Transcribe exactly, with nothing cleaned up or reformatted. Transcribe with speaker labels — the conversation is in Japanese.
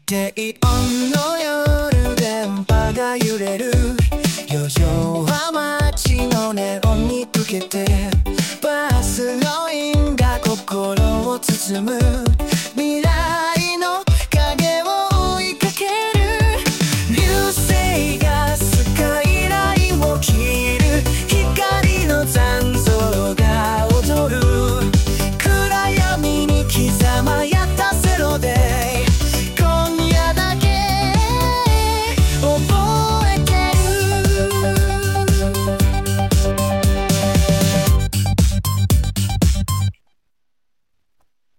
Speaker 1: 低温の夜電波が揺れる。旅情は街のネオンに溶けて、バスの韻が心を包む。未来